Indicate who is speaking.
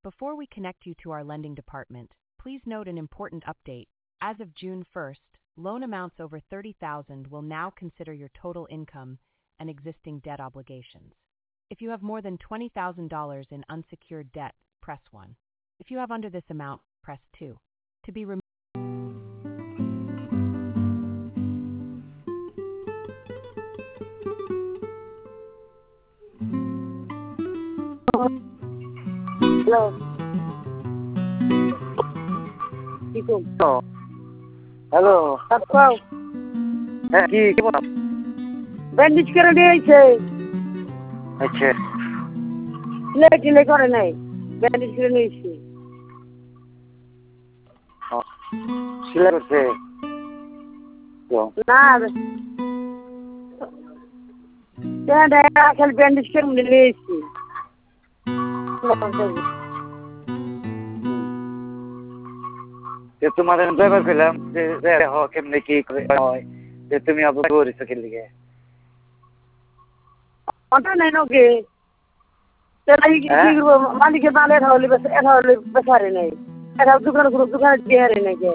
Speaker 1: Before we connect you to our lending department, please note an important update. As of June 1st, loan amounts over $30,000 will now consider your total income and existing debt obligations. If you have more than $20,000 in unsecured debt, press 1. If you have under this amount, press 2. To be removed.
Speaker 2: Hello.
Speaker 3: Hello,
Speaker 2: Pascal,
Speaker 3: হ্যাঁ কি বল?
Speaker 2: Bandage করে নিয়েছে।
Speaker 3: আচ্ছা,
Speaker 2: ঢিলে করে নাই, bandage করে নিয়েছি।
Speaker 3: সেলাই করছে তো
Speaker 2: না খালি ব্যান্ডেজ করে নিয়েছি।
Speaker 3: তোমাদের ড্রাইভার পেলাম যে কেমনে কি হয় যে তুমি আবার করেছো কি লিগে
Speaker 2: অটো নাই নাকি মালিকের মাল এটা হলে বেচারে নেই, এটা দোকানে দিয়ে হারে নাকি।